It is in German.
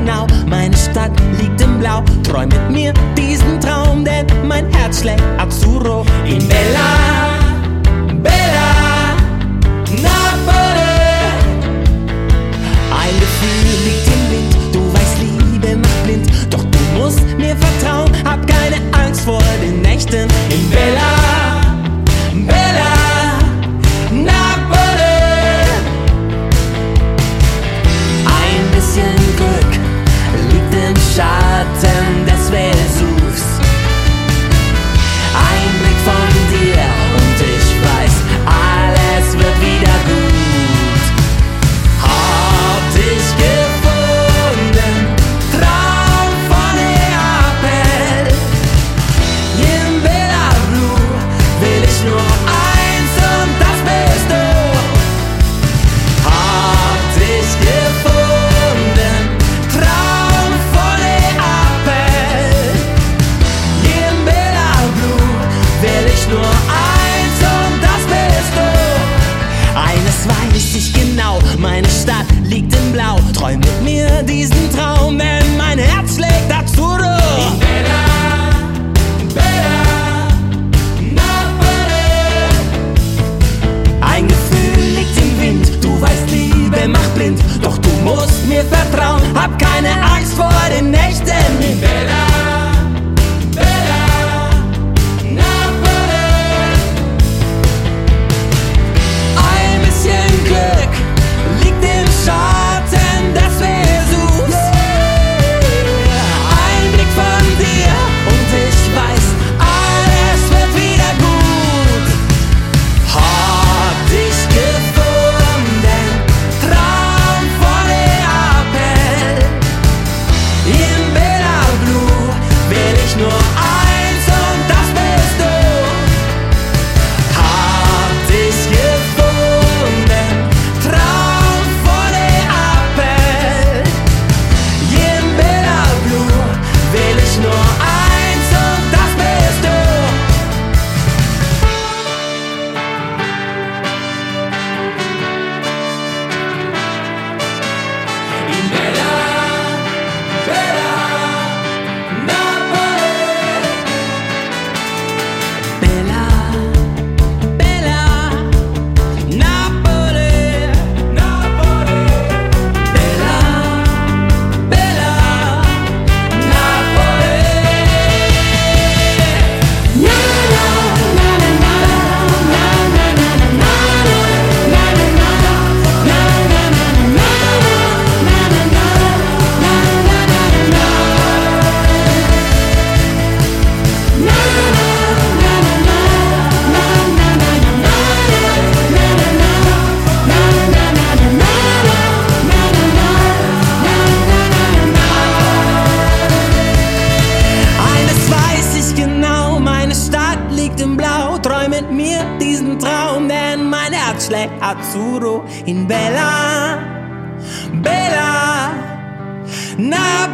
genau, meine Stadt liegt im Blau. Träum mit mir diesen Traum, denn mein Herz schlägt Azzurro. In Bella, Bella, Napoli. Ein Gefühl liegt im Wind, du weißt, Liebe macht blind. Doch du musst mir vertrauen, hab keine Angst vor den Nächten. In Bella, Bella, Napoli. Ein bisschen Glück liegt im Schatten des Vesuvs. Ein Blick von dir und ich weiß, alles wird wieder gut. Hab dich gefunden, Traum von Neapel. In Bella Blue will ich nur eins und das bist du. Hab dich gefunden, Traum von Neapel. In Bella Blue will ich nur eins und das bist du. Eines weiß ich genau, meine Stadt liegt im Blau. Träum mit mir diesen Traum, denn mein Herz schlägt Azzurro. In Bella, Bella, Napoli. Ein Gefühl liegt im Wind, du weißt, Liebe macht blind. Doch du musst mir vertrauen, hab keine Angst vor den Nächten. In Bella, Bella, Napoli. Ein bisschen Glück liegt im Schatten des Vesuvs. Ein Blick von dir und ich weiß, alles wird wieder gut. Hab dich gefunden, Traum von Neapel. In Bella Blue will ich nur eins und das bist du. Hab dich gefunden, Traum von Neapel. In Bella Blue will ich nur eins und das bist du. In Bella, Bella, Napoli. Bella, Bella, Napoli, Napoli. Bella, Bella, Napoli. Eines weiß ich genau, meine Stadt liegt im Blau. Träum mit mir diesen Traum, denn mein Herz schlägt Azzurro. In Bella, Bella, Napoli.